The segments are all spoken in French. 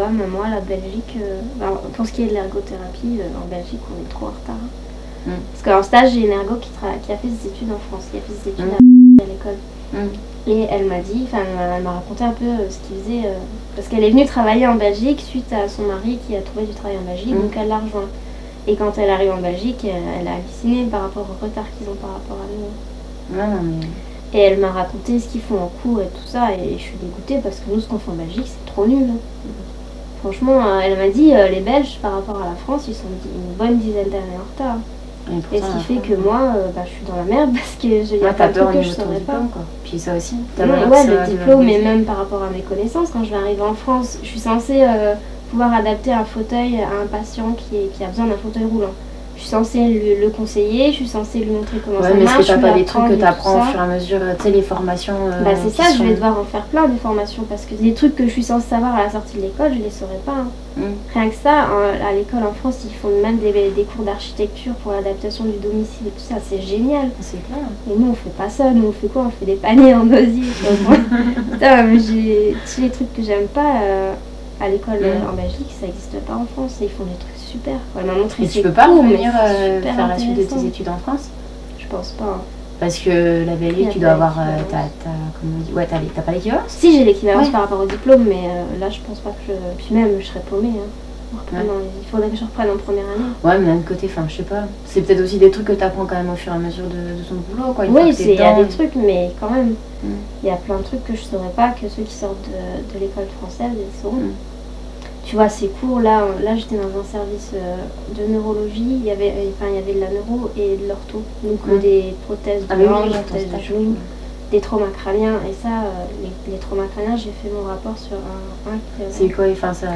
ouais, mais moi, la Belgique, pour ce qui est de l'ergothérapie, en Belgique, on est trop en retard. Parce qu'en stage, j'ai une ergo qui a fait ses études en France, qui a fait ses études à l'école. Et elle m'a dit, elle m'a raconté un peu ce qu'il faisait, parce qu'elle est venue travailler en Belgique suite à son mari qui a trouvé du travail en Belgique, donc elle l'a rejoint. Et quand elle arrive en Belgique, elle a halluciné par rapport au retard qu'ils ont par rapport à nous. Non, mais... Et elle m'a raconté ce qu'ils font en cours et tout ça, et je suis dégoûtée parce que nous, ce qu'on fait en Belgique, c'est trop nul. Franchement, elle m'a dit, les Belges, par rapport à la France, ils sont une bonne dizaine d'années en retard. Et ce qui fait que moi, je suis dans la merde parce que il y a pas de trucs que je saurais pas. Quoi. Puis ça aussi. Ouais, le diplôme, mais même par rapport à mes connaissances, quand je vais arriver en France, je suis censée pouvoir adapter un fauteuil à un patient qui a besoin d'un fauteuil roulant. Je suis censée le conseiller, je suis censée lui montrer comment ça marche. Mais est-ce que t'as pas des trucs que t'apprends au fur et à mesure, tu sais, les formations c'est ça, je vais devoir en faire plein des formations parce que des trucs que je suis censée savoir à la sortie de l'école, je les saurais pas. Rien que ça, à l'école en France, ils font même des cours d'architecture pour l'adaptation du domicile et tout ça, c'est génial. C'est clair. Et nous, on fait pas ça, nous, on fait quoi? On fait des paniers en osier. Putain, mais tous les trucs que j'aime pas à l'école en Belgique, ça n'existe pas en France et ils font des trucs super. Elle m'a montré. Et tu peux pas revenir faire la suite de tes études en France? Je pense pas. Parce que la Belgique, tu dois avoir. T'as pas l'équivalence? Si, j'ai l'équivalence par rapport au diplôme, mais là, je pense pas que je. Puis même, je serais paumée. Il faudrait que je reprenne en première année. Ouais, mais d'un côté, je sais pas. C'est peut-être aussi des trucs que t'apprends quand même au fur et à mesure de ton boulot, quoi. Oui, il y a des trucs, mais quand même, il y a plein de trucs que je saurais pas, que ceux qui sortent de l'école française, ils sauront. Tu vois, ces cours, là j'étais dans un service de neurologie, il y avait de la neuro et de l'ortho, donc des prothèses de hanche, des prothèses de genoux, des traumas crâniens, et ça, les traumas crâniens, j'ai fait mon rapport sur un c'est quoi, ça...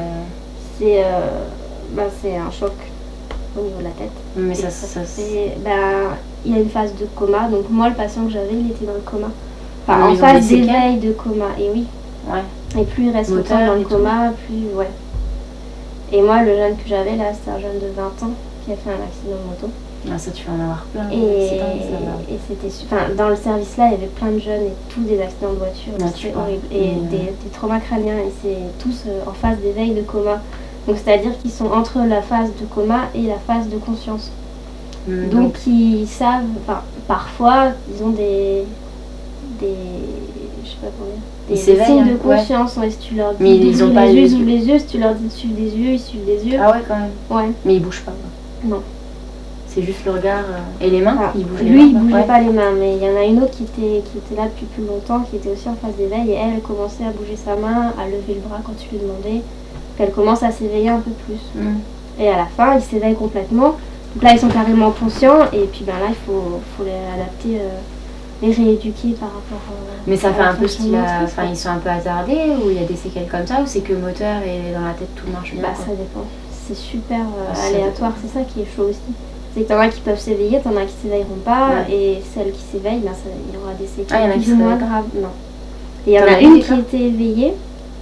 C'est un choc au niveau de la tête. Mais il y a une phase de coma, donc moi, le patient que j'avais, il était dans le coma. En phase d'éveil de coma, et oui. Et plus il reste longtemps dans le coma, plus... Ouais. Et moi, le jeune que j'avais là, c'était un jeune de 20 ans qui a fait un accident de moto. Ah, ça, tu vas en avoir plein. Et c'était dans le service là, il y avait plein de jeunes et tous des accidents de voiture. C'était horrible. Et des traumas crâniens, et c'est tous en phase d'éveil de coma. Donc, c'est-à-dire qu'ils sont entre la phase de coma et la phase de conscience. Donc, ils savent, parfois, ils ont des je sais pas comment dire. Des signes de conscience, si tu leur dis mais ils ont pas les yeux, si tu leur dis de suivre des yeux, ils suivent des yeux. Ah ouais, quand même. Ouais. Mais ils bougent pas. Non. C'est juste le regard et les mains. Ils bougent. Lui, il bougeait pas les mains, mais il y en a une autre qui était là depuis plus longtemps, qui était aussi en phase d'éveil, et elle commençait à bouger sa main, à lever le bras quand tu lui demandais. Elle commence à s'éveiller un peu plus. Et à la fin, ils s'éveillent complètement. Donc là, ils sont carrément conscients, et puis là, il faut les adapter. Les rééduquer par rapport mais ça fait un peu style ils sont un peu hasardés ou il y a des séquelles comme ça ou c'est que le moteur et dans la tête tout marche bien ça dépend, c'est super aléatoire, c'est ça qui est chaud aussi, c'est que t'en as qui peuvent s'éveiller, t'en as qui s'éveilleront pas, et celles qui s'éveillent, il y aura des séquelles plus ou moins graves. Non, et il y en a une qui était éveillée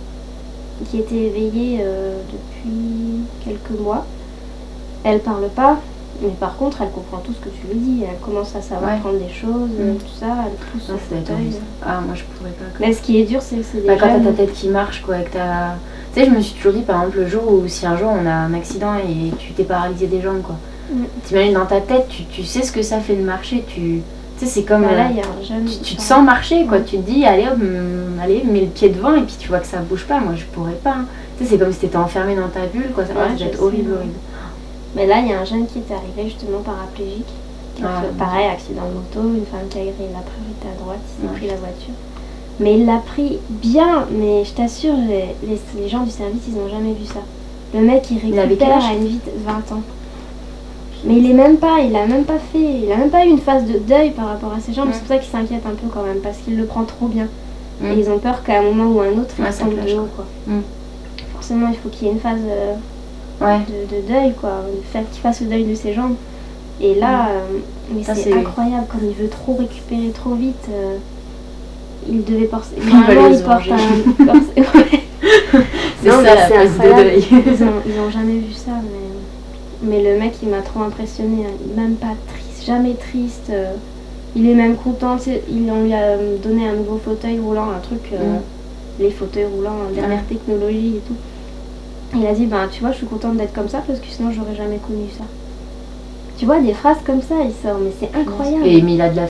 depuis quelques mois. Elle parle pas, mais par contre, elle comprend tout ce que tu lui dis. Elle commence à savoir prendre des choses, tout ça. Elle pousse au fauteuil. Ah, moi je pourrais pas. Mais ce qui est dur, c'est que c'est des quand t'as ta tête qui marche, quoi. Tu sais, je me suis toujours dit, par exemple, le jour où si un jour on a un accident et tu t'es paralysé des jambes, quoi. T'imagines dans ta tête, tu sais ce que ça fait de marcher. Tu sais, c'est comme. Là, y a un jeune tu te sens marcher, quoi. Tu te dis, allez, hop, mets le pied devant et puis tu vois que ça bouge pas. Moi, je pourrais pas. Tu sais, c'est comme si t'étais enfermé dans ta bulle, quoi. Ça va être horrible. Mais là, il y a un jeune qui est arrivé justement paraplégique. Pareil, accident de moto, une femme qui a grillé la priorité à droite, il s'est pris la voiture. Mais il l'a pris bien, mais je t'assure, les gens du service, ils n'ont jamais vu ça. Le mec, il récupère à une vitesse 20 ans. Mais il a même pas eu une phase de deuil par rapport à ses jambes, c'est pour ça qu'il s'inquiète un peu quand même, parce qu'il le prend trop bien. Et ils ont peur qu'à un moment ou à un autre, il tombe de haut, quoi. Forcément, il faut qu'il y ait une phase... de deuil, quoi, qu'il fasse le deuil de ses jambes. Et là, mais c'est incroyable, comme il veut trop récupérer trop vite, il devait porter. Normalement, il porte un. C'est ça la phase de deuil. Ils ont jamais vu ça, mais le mec, il m'a trop impressionné. Même pas triste, jamais triste. Il est même content. On lui a donné un nouveau fauteuil roulant, un truc, les fauteuils roulants, dernière technologie et tout. Et il a dit, ben tu vois, je suis contente d'être comme ça parce que sinon j'aurais jamais connu ça. Tu vois, des phrases comme ça, il sort, mais c'est incroyable. Mais il a de la